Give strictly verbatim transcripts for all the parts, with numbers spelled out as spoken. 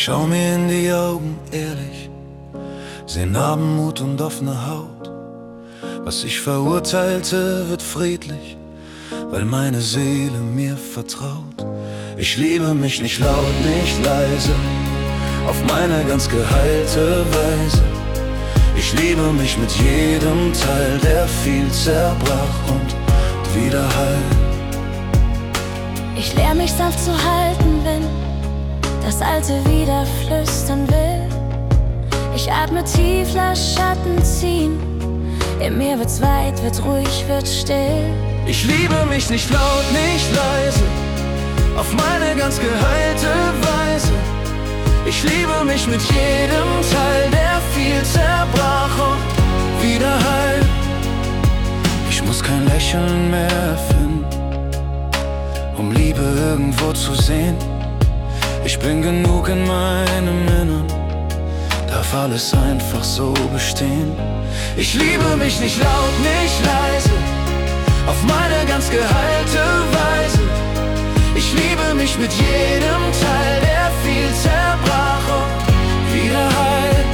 schau mir in die Augen ehrlich, seh Narbenmut und offene Haut. Was ich verurteilte, wird friedlich, weil meine Seele mir vertraut. Ich liebe mich nicht laut, nicht leise, auf meine ganz geheilte Weise. Ich liebe mich mit jedem Teil, der viel zerbrach und wieder heilt. Ich lehr mich sanft zu halten, wenn das Alte wieder flüstern will. Ich atme tief, lass Schatten ziehen. In mir wird's weit, wird ruhig, wird still. Ich liebe mich nicht laut, nicht leise, auf meine ganz geheilte Weise. Ich liebe mich mit jedem Teil, der viel zerbrach und wieder heilt. Ich muss kein Lächeln mehr erfinden, um Liebe irgendwo zu sehen. Ich bin genug in meinem Innern, darf alles einfach so bestehen. Ich liebe mich nicht laut, nicht leise, auf meine ganz geheilte Weise. Ich liebe mich mit jedem Teil, der viel zerbrach und wieder heilt.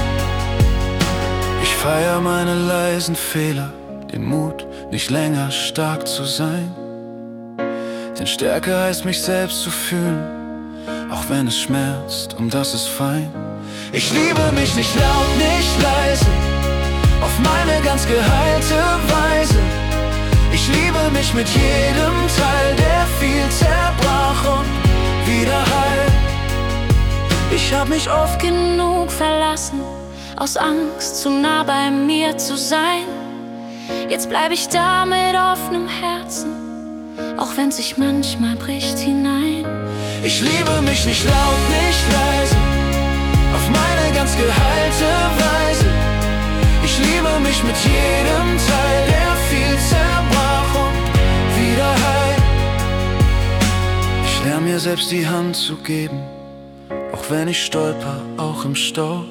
Ich feier meine leisen Fehler, den Mut, nicht länger stark zu sein. Denn Stärke heißt, mich selbst zu fühlen, auch wenn es schmerzt, um das ist fein. Ich liebe mich nicht laut, nicht leise, auf meine ganz geheilte Weise. Ich liebe mich mit jedem Teil, der viel zerbrach und wieder heilt. Ich hab mich oft genug verlassen, aus Angst zu nah bei mir zu sein. Jetzt bleib ich da mit offenem Herzen, auch wenn sich manchmal bricht hinein. Ich liebe mich nicht laut, nicht leise, auf meine ganz geheilte Weise. Ich liebe mich mit jedem Teil, der viel zerbrach und wieder heilt. Ich lerne mir selbst die Hand zu geben, auch wenn ich stolper, auch im Stau.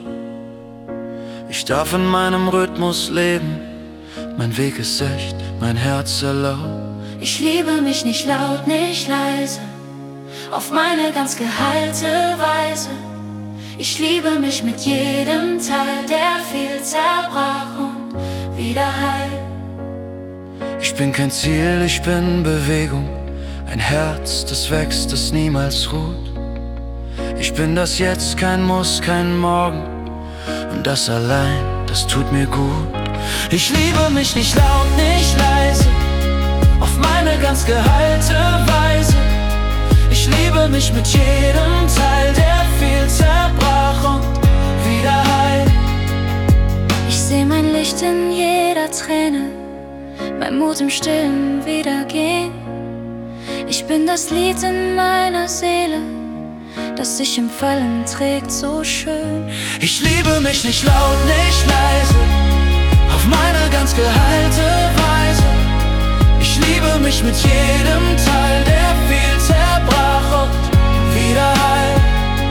Ich darf in meinem Rhythmus leben, mein Weg ist echt, mein Herz erlaubt. Ich liebe mich nicht laut, nicht leise, auf meine ganz geheilte Weise. Ich liebe mich mit jedem Teil, der viel zerbrach und wieder heilt. Ich bin kein Ziel, ich bin Bewegung, ein Herz, das wächst, das niemals ruht. Ich bin das Jetzt, kein Muss, kein Morgen, und das allein, das tut mir gut. Ich liebe mich nicht laut, nicht leise, auf meine ganz geheilte Weise. Ich liebe mich mit jedem Teil, der viel zerbrach und wieder heilt. Ich seh mein Licht in jeder Träne, mein Mut im Stillen wieder gehen. Ich bin das Lied in meiner Seele, das sich im Fallen trägt so schön. Ich liebe mich nicht laut, nicht leise, auf meine ganz geheilte Weise. Ich liebe mich mit jedem Teil, der viel zerbrach und wieder heilt.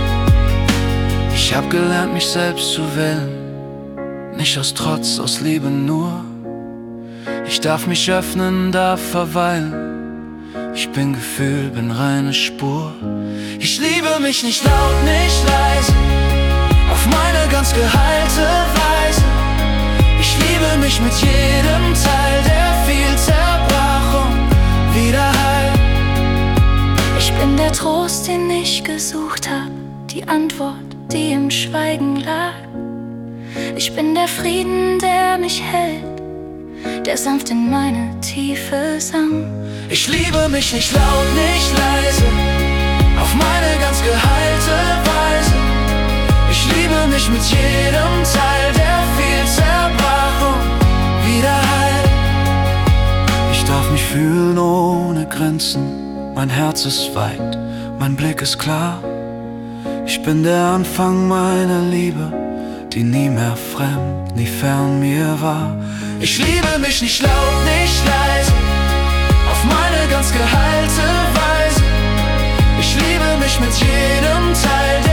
Ich hab gelernt, mich selbst zu wählen, nicht aus Trotz, aus Liebe nur. Ich darf mich öffnen, darf verweilen, ich bin Gefühl, bin reine Spur. Ich liebe mich nicht laut, nicht leise, auf meine ganz geheilte Weise. Ich liebe mich mit jedem Teil, der viel zerbrach und wieder heilt. Ich bin der Trost, den ich gesucht hab, die Antwort, die im Schweigen lag. Ich bin der Frieden, der mich hält, der sanft in meine Tiefe sang. Ich liebe mich nicht laut, nicht leise, auf meine ganz geheilte Weise. Ich liebe mich mit jedem Teil, der viel zerbrach und wieder heilt. Ich darf mich fühlen ohne Grenzen, mein Herz ist weit, mein Blick ist klar. Ich bin der Anfang meiner Liebe, die nie mehr fremd, nie fern mir war. Ich liebe mich nicht laut, nicht leise, auf meine ganz geheilte Weise. Ich liebe mich mit jedem Teil,